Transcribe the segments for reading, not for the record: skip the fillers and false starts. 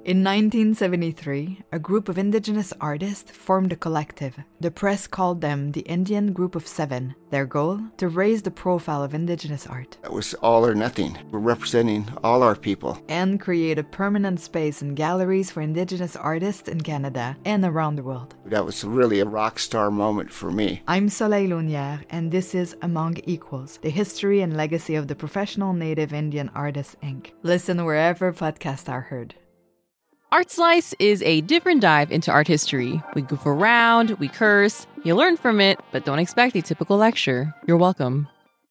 In 1973, a group of indigenous artists formed a collective. The press called them the Indian Group of Seven. Their goal? To raise the profile of indigenous art. It was all or nothing. We're representing all our people. And create a permanent space in galleries for indigenous artists in Canada and around the world. That was really a rock star moment for me. I'm Soleil Launière, and this is Among Equals, the history and legacy of the Professional Native Indian Artists, Inc. Listen wherever podcasts are heard. Art Slice is a different dive into art history. We goof around, we curse, you learn from it, but don't expect a typical lecture. You're welcome.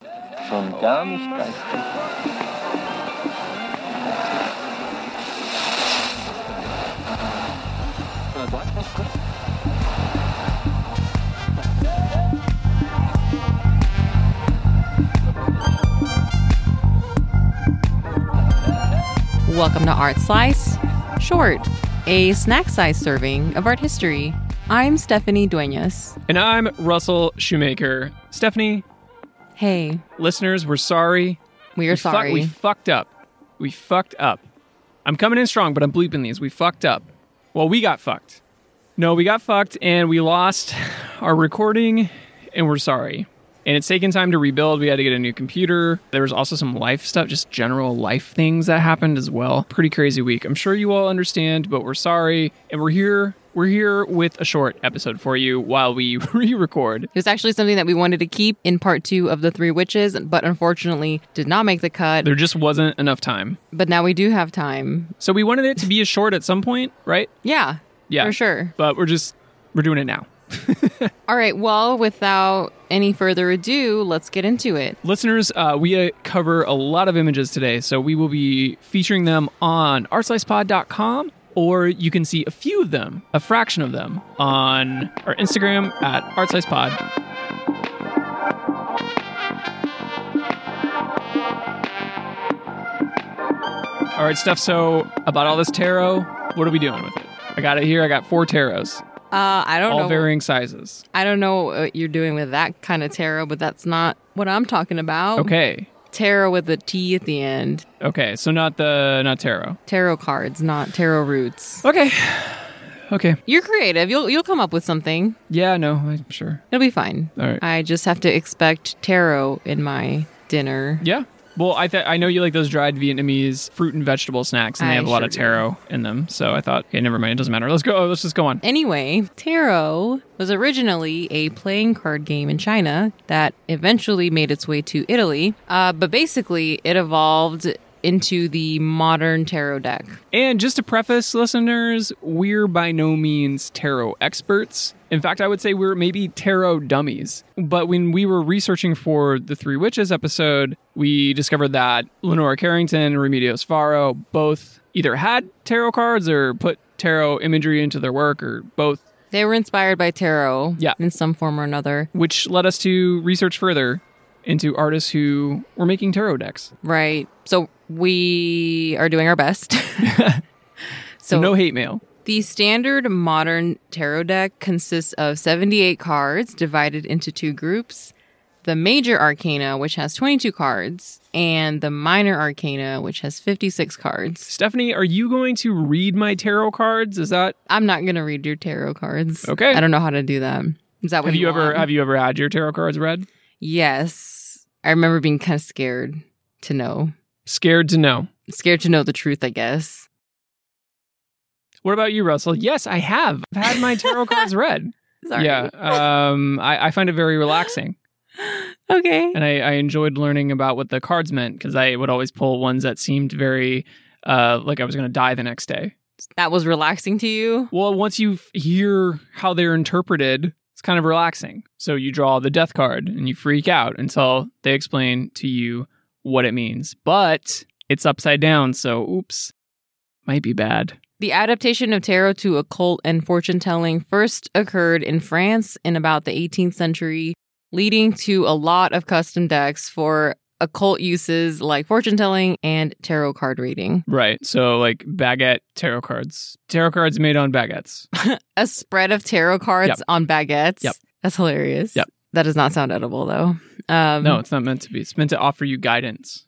Welcome to Art Slice. Short, a snack-sized serving of art history. I'm Stephanie Duenas. And I'm Russell Shoemaker. Stephanie. Hey. Listeners, we're sorry. We are sorry. We fucked up. We fucked up. I'm coming in strong, but I'm bleeping these. We fucked up. Well, we got fucked. No, we got fucked, and we lost our recording, and we're sorry. And it's taken time to rebuild. We had to get a new computer. There was also some life stuff, just general life things that happened as well. Pretty crazy week. I'm sure you all understand, but we're sorry. And we're here. We're here with a short episode for you while we re-record. It was actually something that we wanted to keep in part 2 of The Three Witches, but unfortunately did not make the cut. There just wasn't enough time. But now we do have time. So we wanted it to be a short at some point, right? Yeah, for sure. But we're doing it now. All right, well, without any further ado, let's get into it. Listeners, we cover a lot of images today, so we will be featuring them on artslicepod.com, or you can see a few of them, a fraction of them, on our Instagram at artslicepod. All right, Steph, so about all this tarot, what are we doing with it? I got it here. I got 4 tarots. I don't know. All varying sizes. I don't know what you're doing with that kind of tarot, but that's not what I'm talking about. Okay. Tarot with a T at the end. Okay, so not tarot. Tarot cards, not tarot roots. Okay. You're creative. You'll come up with something. Yeah, no, I'm sure. It'll be fine. All right. I just have to expect tarot in my dinner. Yeah. Well, I know you like those dried Vietnamese fruit and vegetable snacks, and they have a lot of taro in them. So I thought, okay, never mind, it doesn't matter. Let's just go on. Anyway, tarot was originally a playing card game in China that eventually made its way to Italy. But basically, it evolved into the modern tarot deck. And just to preface, listeners, we're by no means tarot experts. In fact, I would say we're maybe tarot dummies. But when we were researching for the Three Witches episode, we discovered that Lenora Carrington and Remedios Faro both either had tarot cards or put tarot imagery into their work, or both. They were inspired by tarot in some form or another. Which led us to research further into artists who were making tarot decks. Right. So we are doing our best. So no hate mail. The standard modern tarot deck consists of 78 cards divided into 2 groups. The major arcana, which has 22 cards, and the minor arcana, which has 56 cards. Stephanie, are you going to read my tarot cards? Is that... I'm not going to read your tarot cards. Okay. I don't know how to do that. Is that what you want? Have you ever had your tarot cards read? Yes. I remember being kind of scared to know. Scared to know. Scared to know the truth, I guess. What about you, Russell? Yes, I have. I've had my tarot cards read. Sorry. Yeah. I find it very relaxing. Okay. And I enjoyed learning about what the cards meant, because I would always pull ones that seemed very like I was going to die the next day. That was relaxing to you? Well, once you hear how they're interpreted, it's kind of relaxing. So you draw the death card and you freak out until they explain to you what it means. But it's upside down, so oops, might be bad. The adaptation of tarot to occult and fortune-telling first occurred in France in about the 18th century, leading to a lot of custom decks for occult uses like fortune-telling and tarot card reading. Right. So like baguette tarot cards. Tarot cards made on baguettes. A spread of tarot cards on baguettes? Yep. That's hilarious. Yep. That does not sound edible, though. No, it's not meant to be. It's meant to offer you guidance.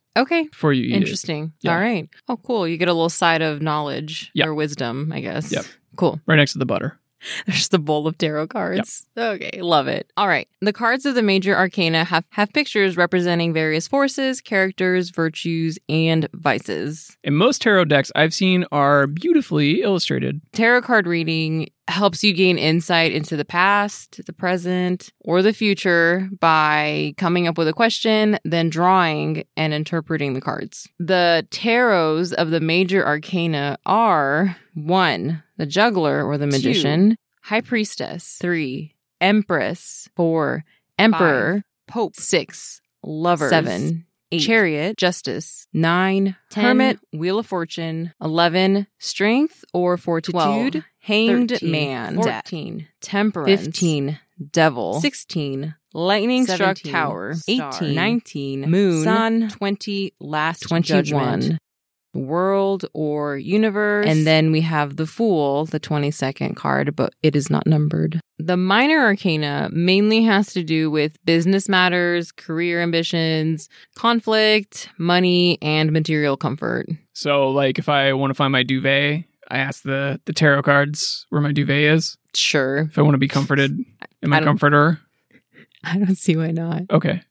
it before you eat Interesting. Yeah. All right. Oh, cool. You get a little side of knowledge Yep. or wisdom, I guess. Yep. Cool. it right next to the butter. There's the bowl of tarot cards. Okay, love it. All right. The cards of the major arcana have pictures representing various forces, characters, virtues, and vices. And most tarot decks I've seen are beautifully illustrated. Tarot card reading helps you gain insight into the past, the present, or the future by coming up with a question, then drawing and interpreting the cards. The tarots of the major arcana are 1, the juggler or the magician, 2, high priestess, 3, empress, 4, emperor, 5, pope, 6, lovers, 7, 8, chariot, justice, 9, 10, hermit, wheel of fortune, 11, strength or fortitude, 12, hanged 13, man, 14, temperance, 15, devil, 16, lightning 17, struck tower, star, 18, 19, moon, sun, 20, last 21, judgment, world or universe, and then we have the Fool, the 22nd card, but it is not numbered. The minor arcana mainly has to do with business matters, career ambitions, conflict, money, and material comfort. So, like, if I want to find my duvet, I ask the tarot cards where my duvet is. Sure. If I want to be comforted in my comforter. I don't see why not. Okay.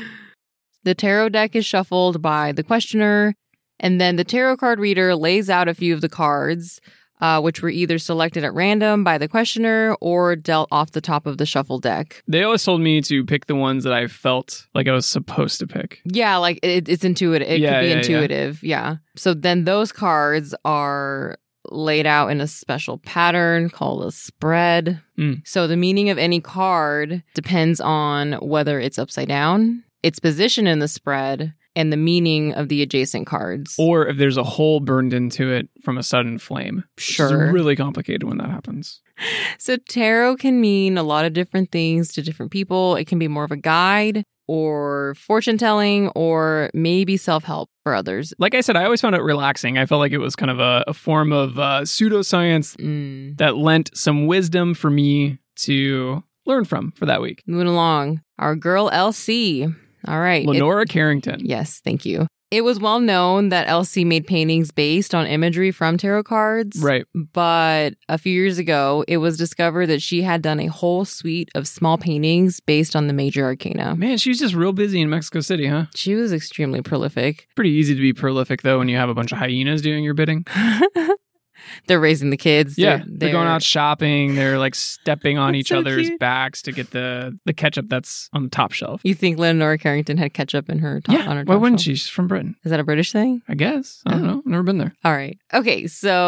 The tarot deck is shuffled by the questioner, and then the tarot card reader lays out a few of the cards, which were either selected at random by the questioner or dealt off the top of the shuffle deck. They always told me to pick the ones that I felt like I was supposed to pick. Yeah, like it's intuitive. It could be intuitive. Yeah. So then those cards are laid out in a special pattern called a spread. So the meaning of any card depends on whether it's upside down, its position in the spread, and the meaning of the adjacent cards. Or if there's a hole burned into it from a sudden flame. Sure. It's really complicated when that happens. So tarot can mean a lot of different things to different people. It can be more of a guide or fortune telling or maybe self-help for others. Like I said, I always found it relaxing. I felt like it was kind of a form of pseudoscience that lent some wisdom for me to learn from for that week. Moving along. Our girl LC. All right. Lenora Carrington. Yes, thank you. It was well known that Elsie made paintings based on imagery from tarot cards. Right. But a few years ago, it was discovered that she had done a whole suite of small paintings based on the major arcana. Man, she was just real busy in Mexico City, huh? She was extremely prolific. Pretty easy to be prolific, though, when you have a bunch of hyenas doing your bidding. They're raising the kids. Yeah, they're going out shopping. They're like stepping on each so other's cute. backs to get the ketchup that's on the top shelf. You think Lenora Carrington had ketchup in her top, on her top why wouldn't shelf? she? She's from Britain. Is that a British thing? I guess. I don't know. I've never been there. All right. Okay,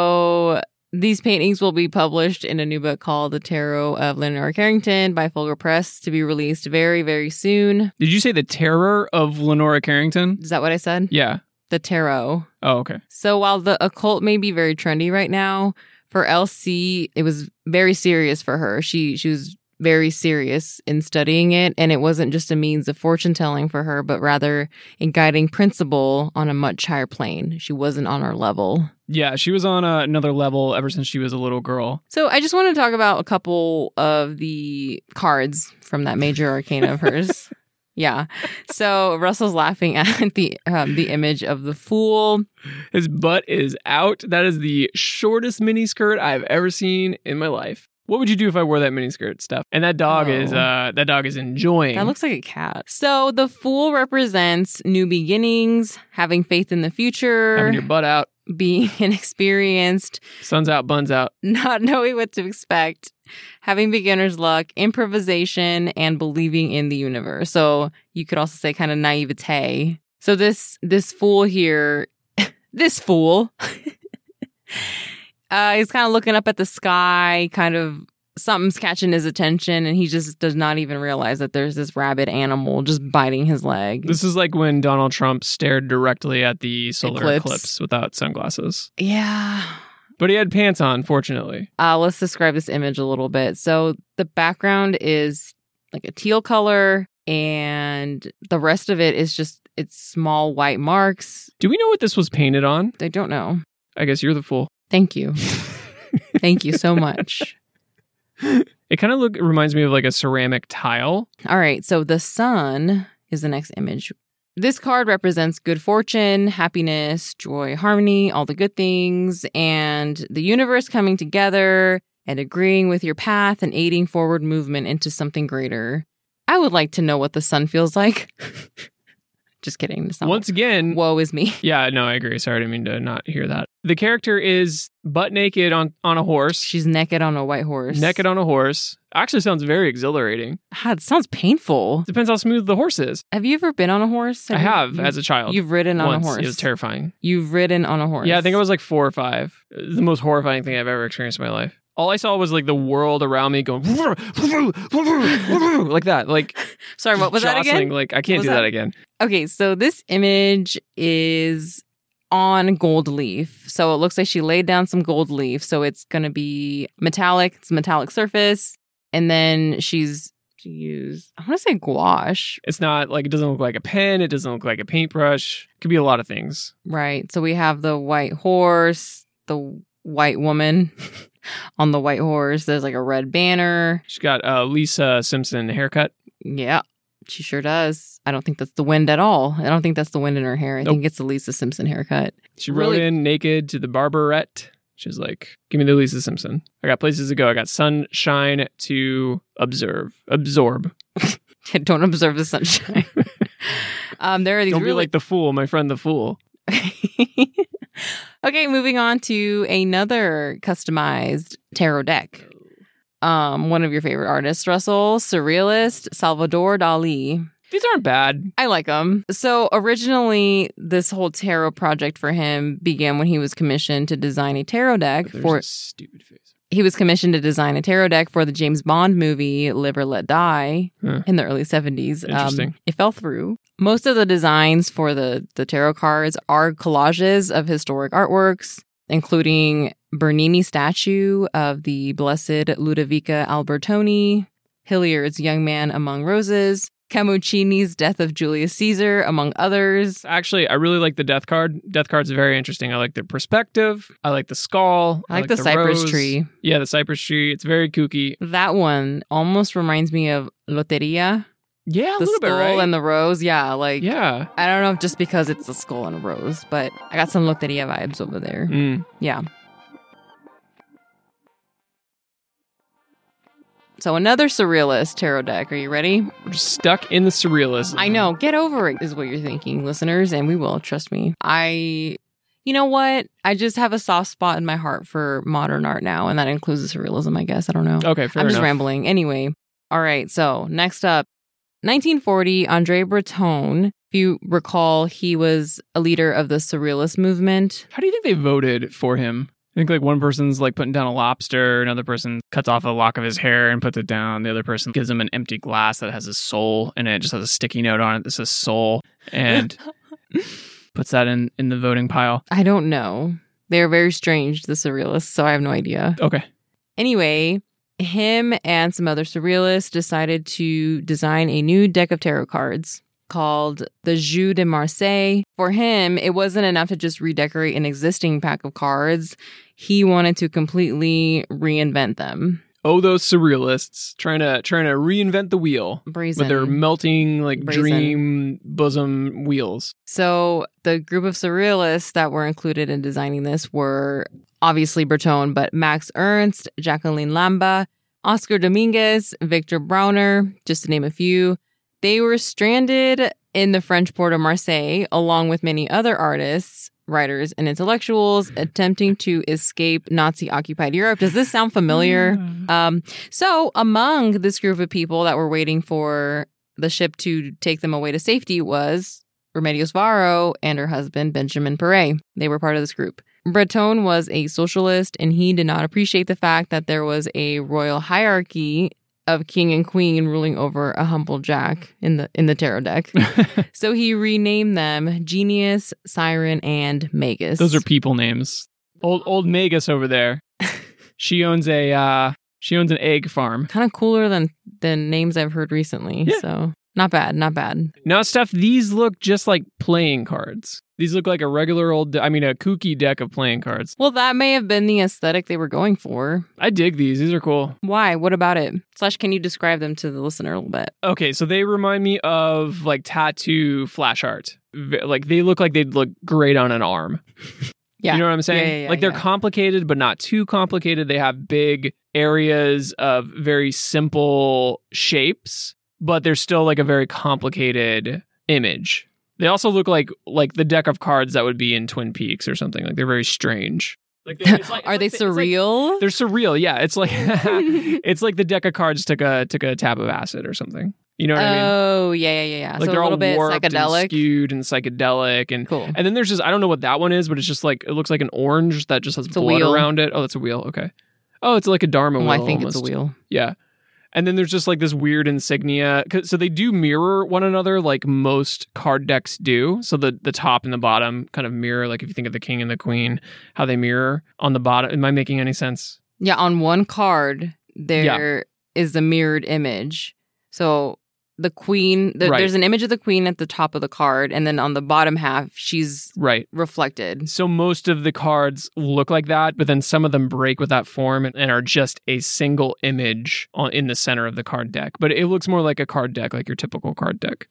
so these paintings will be published in a new book called The Tarot of Lenora Carrington by Folger Press to be released very, very soon. Did you say The Terror of Lenora Carrington? Is that what I said? Yeah. The Tarot. Oh, okay. So while the occult may be very trendy right now, for Elsie, it was very serious for her. She was very serious in studying it, and it wasn't just a means of fortune telling for her, but rather a guiding principle on a much higher plane. She wasn't on our level. Yeah, she was on another level ever since she was a little girl. So I just want to talk about a couple of the cards from that major arcana of hers. Yeah. So Russell's laughing at the image of the Fool. His butt is out. That is the shortest miniskirt I've ever seen in my life. What would you do if I wore that miniskirt, Steph? And that dog is enjoying. That looks like a cat. So the Fool represents new beginnings, having faith in the future, having your butt out, being inexperienced, sun's out, buns out, not knowing what to expect, having beginner's luck, improvisation, and believing in the universe. So you could also say kind of naivete. So this Fool here, this Fool, he's kind of looking up at the sky, kind of something's catching his attention, and he just does not even realize that there's this rabid animal just biting his leg. This is like when Donald Trump stared directly at the solar eclipse without sunglasses. Yeah. But he had pants on, fortunately. Let's describe this image a little bit. So the background is like a teal color, and the rest of it is just, it's small white marks. Do we know what this was painted on? I don't know. I guess you're the fool. Thank you. Thank you so much. It kind of reminds me of like a ceramic tile. All right. So the sun is the next image. This card represents good fortune, happiness, joy, harmony, all the good things, and the universe coming together and agreeing with your path and aiding forward movement into something greater. I would like to know what the sun feels like. Just kidding. Once again, woe is me. Yeah, no, I agree. Sorry, I didn't mean to not hear that. The character is butt naked on a horse. She's naked on a white horse. Naked on a horse. Actually sounds very exhilarating. It sounds painful. Depends how smooth the horse is. Have you ever been on a horse? I have, as a child. You've ridden on Once. a horse? It was terrifying. You've ridden on a horse? Yeah, I think I was like 4 or 5. It was the most horrifying thing I've ever experienced in my life. All I saw was like the world around me going like that. Like, sorry, what was that again? Like, I can't do that again. Okay, so this image is on gold leaf. So it looks like she laid down some gold leaf. So it's going to be metallic. It's a metallic surface. And then she used, I want to say gouache. It's not like, it doesn't look like a pen. It doesn't look like a paintbrush. It could be a lot of things. Right. So we have the white horse, the white woman on the white horse. There's like a red banner. She's got a Lisa Simpson haircut. Yeah, she sure does. I don't think that's the wind at all. I don't think that's the wind in her hair. I think it's the Lisa Simpson haircut. She rode in naked to the barberette. She's like, give me the Lisa Simpson. I got places to go. I got sunshine to absorb. Don't observe the sunshine. There are these. Don't be like the fool, my friend the fool. Okay, moving on to another customized tarot deck. One of your favorite artists, Russell, surrealist Salvador Dali. These aren't bad. I like them. So originally, this whole tarot project for him began when he was commissioned to design a tarot deck for. A stupid face. He was commissioned to design a tarot deck for the James Bond movie Live or Let Die in the early 70s. Interesting. It fell through. Most of the designs for the tarot cards are collages of historic artworks, including Bernini statue of the Blessed Ludovica Albertoni, Hilliard's Young Man Among Roses, Camuccini's Death of Julius Caesar, among others. Actually, I really like the death card. Death card's very interesting. I like the perspective. I like the skull. I like the cypress rose. tree. Yeah, the cypress tree. It's very kooky. That one almost reminds me of Loteria. Yeah, a the little bit, right? skull and the rose. Yeah, like, yeah. I don't know if just because it's a skull and a rose, but I got some Loteria vibes over there. Yeah. So another surrealist tarot deck. Are you ready? We're just stuck in the surrealism. I know. Get over it is what you're thinking, listeners, and we will. Trust me. You know what? I just have a soft spot in my heart for modern art now, and that includes the surrealism, I guess. I don't know. Okay, fair I'm just enough. rambling. Anyway. All right. So next up, 1940, André Breton. If you recall, he was a leader of the surrealist movement. How do you think they voted for him? I think like one person's like putting down a lobster, another person cuts off a lock of his hair and puts it down. The other person gives him an empty glass that has a soul in it. It just has a sticky note on it that says soul and puts that in the voting pile. I don't know. They're very strange, the surrealists, so I have no idea. Okay. Anyway, him and some other surrealists decided to design a new deck of tarot cards called the Jeu de Marseille. For him, it wasn't enough to just redecorate an existing pack of cards. He wanted to completely reinvent them. Oh, those surrealists trying to reinvent the wheel. Brazen. With their melting Brazen. dream bosom wheels. So the group of surrealists that were included in designing this were obviously Breton, but Max Ernst, Jacqueline Lamba, Oscar Dominguez, Victor Brauner, just to name a few. They were stranded in the French port of Marseille, along with many other artists, writers, and intellectuals attempting to escape Nazi-occupied Europe. Does this sound familiar? So among this group of people that were waiting for the ship to take them away to safety was Remedios Varo and her husband, Benjamin Perret. They were part of this group. Breton was a socialist, and he did not appreciate the fact that there was a royal hierarchy of king and queen ruling over a humble jack in the tarot deck. So he renamed them Genius, Siren, and Magus. Those are people names. Old Magus over there. She owns an egg farm. Kind of cooler than names I've heard recently. Yeah. So Not bad, not bad. Now, Steph, these look just like playing cards. These look like a regular a kooky deck of playing cards. Well, that may have been the aesthetic they were going for. I dig these. These are cool. Why? What about it? / can you describe them to the listener a little bit? Okay, so they remind me of like tattoo flash art. Like they look like they'd look great on an arm. Yeah. You know what I'm saying? Like they're complicated, but not too complicated. They have big areas of very simple shapes, but they're still like a very complicated image. They also look like the deck of cards that would be in Twin Peaks or something. Like they're very strange. Like are they surreal? They're surreal. Yeah, it's like it's like the deck of cards took a tab of acid or something. You know what I mean? Oh, yeah. Like so they're a little all bit warped psychedelic. and skewed and psychedelic. And cool. And then there's just, I don't know what that one is, but it's just like, it looks like an orange that just has blood wheel. around it. Oh, that's a wheel. Okay. Oh, it's like a Dharma wheel. I think almost. it's a wheel. Yeah. And then there's just like this weird insignia. So they do mirror one another like most card decks do. So the top and the bottom kind of mirror, like if you think of the king and the queen, how they mirror on the bottom. Am I making any sense? Yeah, on one card, there is the mirrored image. So the queen, there's an image of the queen at the top of the card, and then on the bottom half, she's reflected. So most of the cards look like that, but then some of them break with that form and are just a single image in the center of the card deck. But it looks more like a card deck, like your typical card deck.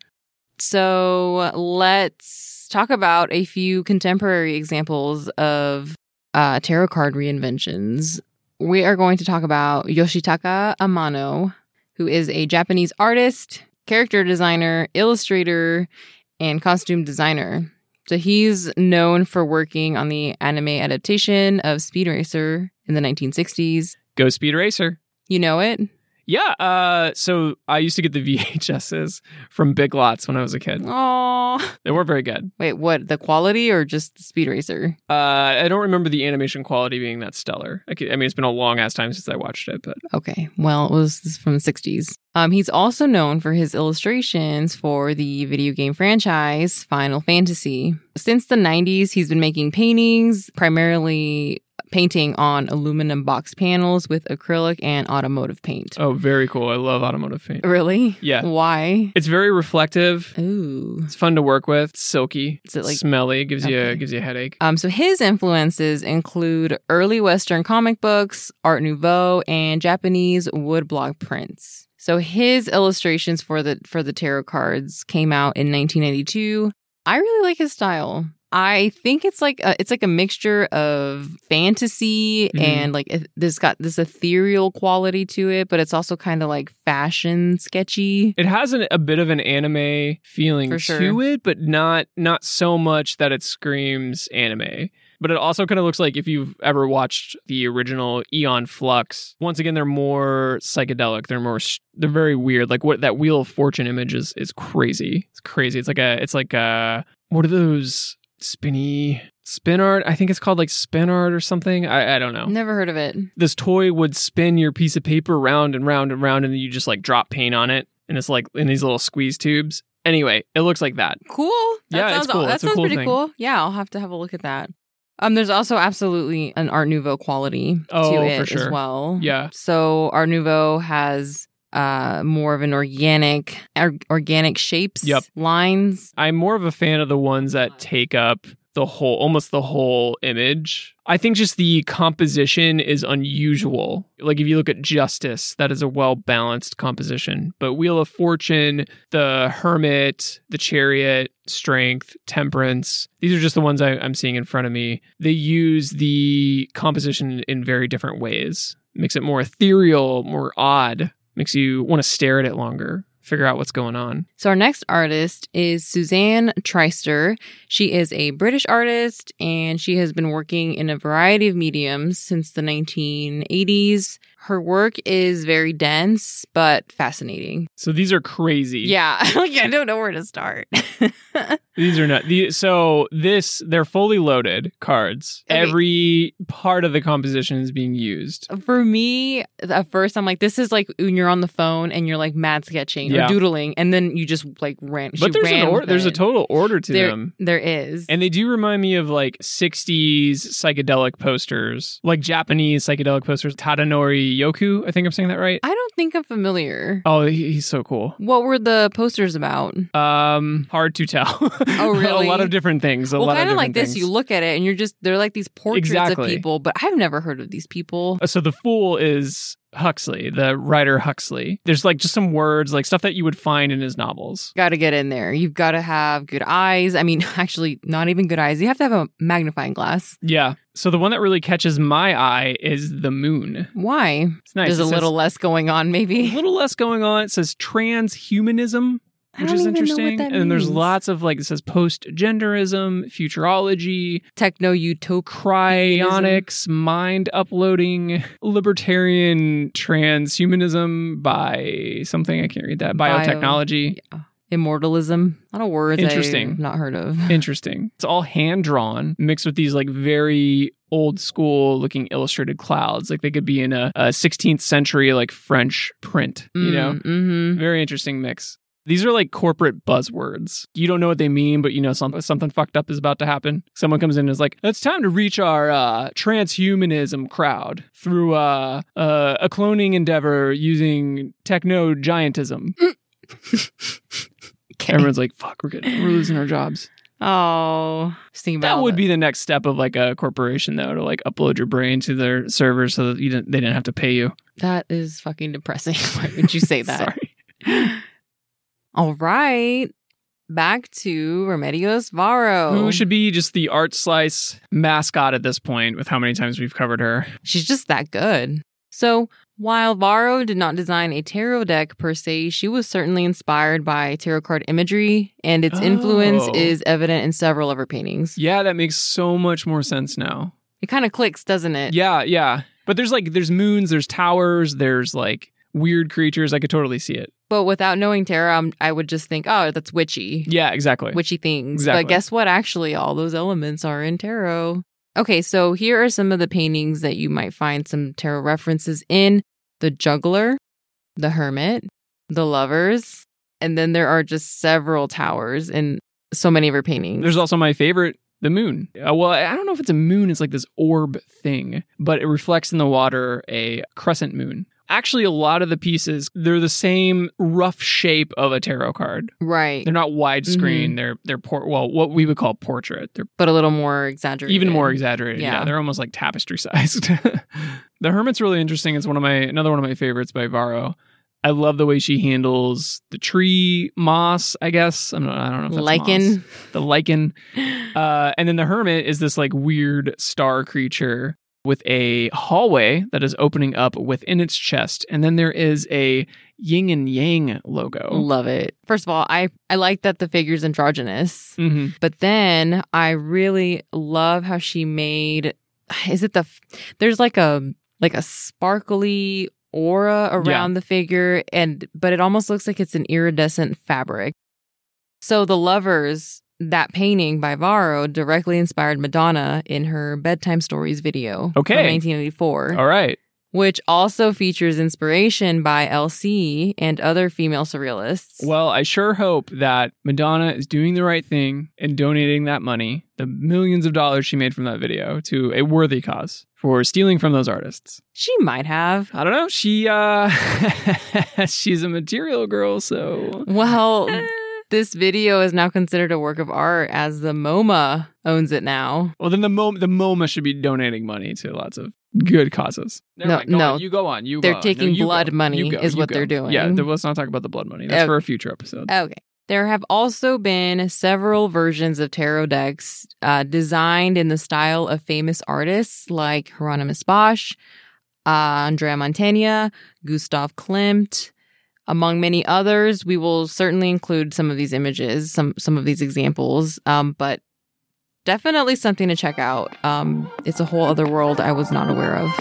So let's talk about a few contemporary examples of tarot card reinventions. We are going to talk about Yoshitaka Amano, who is a Japanese artist, character designer, illustrator, and costume designer. So he's known for working on the anime adaptation of Speed Racer in the 1960s. Go Speed Racer. You know it? Yeah. So I used to get the VHSs from Big Lots when I was a kid. Aww. They weren't very good. Wait, what? The quality or just the Speed Racer? I don't remember the animation quality being that stellar. I mean, it's been a long ass time since I watched it, but okay. Well, it was from the 60s. He's also known for his illustrations for the video game franchise Final Fantasy. Since the 90s, he's been making paintings, primarily painting on aluminum box panels with acrylic and automotive paint. Oh, very cool. I love automotive paint. Really? Yeah. Why? It's very reflective. Ooh. It's fun to work with. It's silky. Is it like smelly? Gives you a headache. So his influences include early Western comic books, Art Nouveau, and Japanese woodblock prints. So his illustrations for the tarot cards came out in 1992. I really like his style. I think it's like a mixture of fantasy and like there's got this ethereal quality to it, but it's also kind of like fashion sketchy. It has a bit of an anime feeling to it, but not so much that it screams anime. But it also kind of looks like if you've ever watched the original Aeon Flux. Once again, they're more psychedelic. They're very weird. Like what that Wheel of Fortune image is crazy. It's crazy. It's like a what are those? Spin art? I think it's called like spin art or something. I don't know. Never heard of it. This toy would spin your piece of paper round and round and round, and then you just like drop paint on it, and it's like in these little squeeze tubes. Anyway, it looks like that. Cool. It's cool. That sounds pretty cool. Yeah, I'll have to have a look at that. There's also absolutely an Art Nouveau quality to it for sure. as well. Yeah. So Art Nouveau has more of an organic shapes, lines. I'm more of a fan of the ones that take up almost the whole image. I think just the composition is unusual. Like if you look at Justice, that is a well-balanced composition. But Wheel of Fortune, the Hermit, the Chariot, Strength, Temperance, these are just the ones I'm seeing in front of me. They use the composition in very different ways. Makes it more ethereal, more odd. Makes you want to stare at it longer, figure out what's going on. So our next artist is Suzanne Treister. She is a British artist, and she has been working in a variety of mediums since the 1980s. Her work is very dense, but fascinating. So these are crazy. Yeah, I don't know where to start. These are not. They're fully loaded cards. Okay. Every part of the composition is being used. For me, at first, I'm like, this is like when you're on the phone and you're like mad sketching. or doodling, and then you just like ran. But there's a total order to them. There is. And they do remind me of like 60s psychedelic posters, like Japanese psychedelic posters. Tadanori Yoku, I think I'm saying that right. I don't think I'm familiar. Oh, he's so cool. What were the posters about? Hard to tell. Oh, really? A lot of different things. Kind of like this. You look at it and they're like these portraits of people, but I've never heard of these people. So the fool is Huxley, the writer Huxley. There's like just some words, like stuff that you would find in his novels. Got to get in there. You've got to have good eyes. I mean, actually, not even good eyes. You have to have a magnifying glass. Yeah. So the one that really catches my eye is the moon. Why? It's nice. There's a little less going on, maybe. A little less going on. It says transhumanism, which is interesting. And then there's lots of like, it says post-genderism, futurology, techno-utopia, cryonics, mind uploading, libertarian transhumanism by something, I can't read that, biotechnology. Yeah. Immortalism. A lot of words Interesting. I've not heard of. Interesting. It's all hand-drawn, mixed with these like very old school looking illustrated clouds. Like they could be in a 16th century like French print, you know? Mm-hmm. Very interesting mix. These are like corporate buzzwords. You don't know what they mean, but you know something fucked up is about to happen. Someone comes in and is like, it's time to reach our transhumanism crowd through a cloning endeavor using techno-giantism. Okay. Everyone's like, fuck, we're losing our jobs. Oh, just think about that would be the next step of like a corporation, though, to like upload your brain to their servers so that they didn't have to pay you. That is fucking depressing. Why would you say that? Sorry. All right. Back to Remedios Varo. Who should be just the art slice mascot at this point with how many times we've covered her. She's just that good. So, while Varo did not design a tarot deck per se, she was certainly inspired by tarot card imagery, and its influence is evident in several of her paintings. Yeah, that makes so much more sense now. It kind of clicks, doesn't it? Yeah. But there's moons, there's towers, there's like weird creatures. I could totally see it. But without knowing tarot, I would just think, oh, that's witchy. Yeah, exactly. Witchy things. Exactly. But guess what? Actually, all those elements are in tarot. Okay, so here are some of the paintings that you might find some tarot references in. The Juggler, the Hermit, the Lovers, and then there are just several towers in so many of her paintings. There's also my favorite, the moon. Well, I don't know if it's a moon. It's like this orb thing, but it reflects in the water a crescent moon. Actually, a lot of the pieces, they're the same rough shape of a tarot card. Right. They're not widescreen. Mm-hmm. They're what we would call portrait. But a little more exaggerated. Even more exaggerated. Yeah. They're almost like tapestry sized. The Hermit's really interesting. It's another one of my favorites by Varo. I love the way she handles the tree moss, I guess. I don't know if that's lichen. Moss. The lichen. And then the Hermit is this like weird star creature with a hallway that is opening up within its chest. And then there is a yin and yang logo. Love it. First of all, I like that the figure's androgynous. Mm-hmm. But then I really love how she made, there's like a sparkly aura around the figure, but it almost looks like it's an iridescent fabric. So the Lovers, that painting by Varo directly inspired Madonna in her Bedtime Stories video from 1984. All right. Which also features inspiration by LC and other female surrealists. Well, I sure hope that Madonna is doing the right thing and donating that money, the millions of dollars she made from that video, to a worthy cause for stealing from those artists. She might have. I don't know. She's a material girl, so... Well... This video is now considered a work of art as the MoMA owns it now. Well, then the MoMA should be donating money to lots of good causes. No. You go on. They're taking blood money is what they're doing. Yeah, let's not talk about the blood money. That's for a future episode. Okay. There have also been several versions of tarot decks designed in the style of famous artists like Hieronymus Bosch, Andrea Mantegna, Gustav Klimt. Among many others, we will certainly include some of these images, some of these examples, but definitely something to check out. It's a whole other world I was not aware of.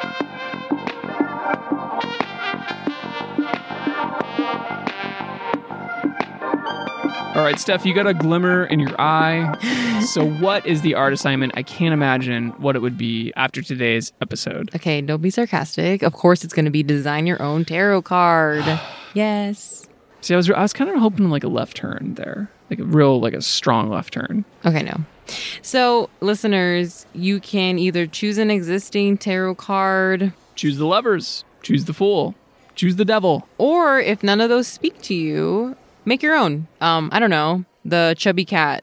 All right, Steph, you got a glimmer in your eye. So what is the art assignment? I can't imagine what it would be after today's episode. Okay, don't be sarcastic. Of course, it's going to be design your own tarot card. Yes. See, I was kind of hoping like a left turn there, like a strong left turn. Okay, no. So, listeners, you can either choose an existing tarot card, Choose the lovers, choose the fool, choose the devil. or if none of those speak to you, make your own. I don't know, the chubby cat,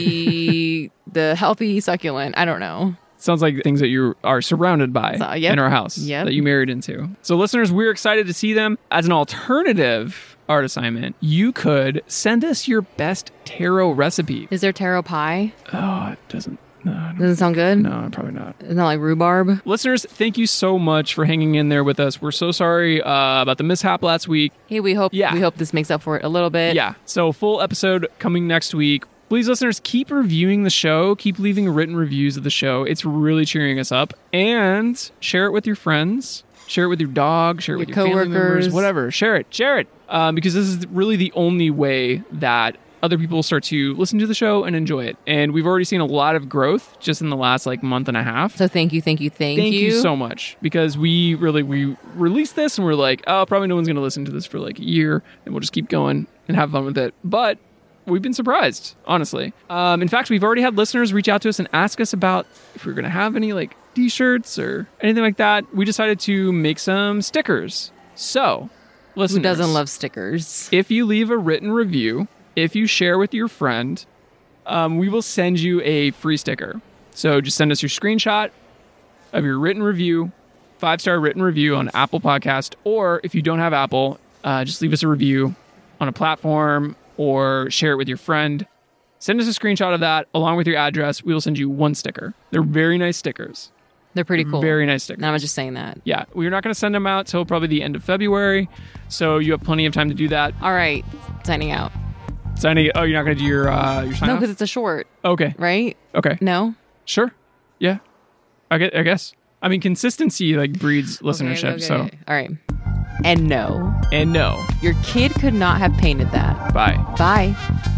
the healthy succulent. I don't know. Sounds like things that you are surrounded by Yep. in our house that you married into. So listeners, we're excited to see them. As an alternative art assignment, you could send us your best tarot recipe. Is there tarot pie? Oh, it doesn't. No, Doesn't sound good? no, probably not. Isn't that like rhubarb? Listeners, thank you so much for hanging in there with us. We're so sorry about the mishap last week. Hey, we hope this makes up for it a little bit. Yeah. So full episode coming next week. Please, listeners, keep reviewing the show. Keep leaving written reviews of the show. It's really cheering us up. And share it with your friends. Share it with your dog. Share it with your family members. Whatever. Share it. Because this is really the only way that other people start to listen to the show and enjoy it. And we've already seen a lot of growth just in the last month and a half. So thank you. Thank you so much. Because we released this and we're like, oh, probably no one's going to listen to this for a year. And we'll just keep going and have fun with it. But we've been surprised, honestly. In fact, we've already had listeners reach out to us and ask us about if we're going to have any t-shirts or anything like that. We decided to make some stickers. So, listeners, who doesn't love stickers? If you leave a written review, if you share with your friend, we will send you a free sticker. So just send us your screenshot of your written review, 5-star written review on Apple Podcast, or if you don't have Apple, just leave us a review on a platform or share it with your friend. Send us a screenshot of that along with your address. We will send you one sticker. They're very nice stickers. They're pretty cool. Very nice stickers. No, I'm just saying that. Yeah, we're not going to send them out till probably the end of February, so you have plenty of time to do that. All right, signing out. Oh, you're not going to do your sign No, off? because it's a short. Okay. Right? Okay. No? Sure. Yeah. I guess. I mean, consistency breeds listenership. Okay. So. All right. And no. Your kid could not have painted that. Bye. Bye.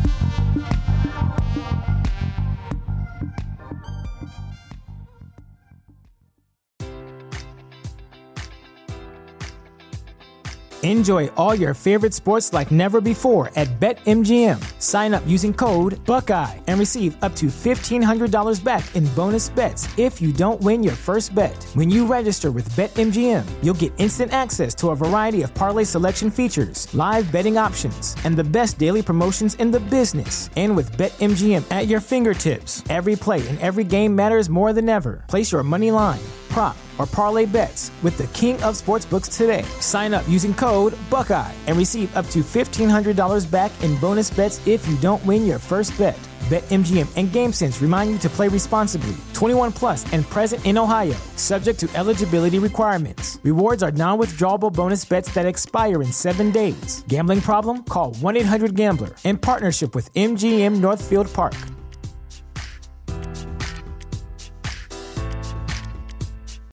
Enjoy all your favorite sports like never before at BetMGM. Sign up using code Buckeye and receive up to $1,500 back in bonus bets if you don't win your first bet. When you register with BetMGM, you'll get instant access to a variety of parlay selection features, live betting options, and the best daily promotions in the business. And with BetMGM at your fingertips, every play and every game matters more than ever. Place your money line, prop, or parlay bets with the king of sportsbooks today. Sign up using code Buckeye and receive up to $1,500 back in bonus bets if you don't win your first bet. BetMGM and GameSense remind you to play responsibly. 21 plus and present in Ohio, subject to eligibility requirements. Rewards are non-withdrawable bonus bets that expire in 7 days. Gambling problem? Call 1-800-GAMBLER in partnership with MGM Northfield Park.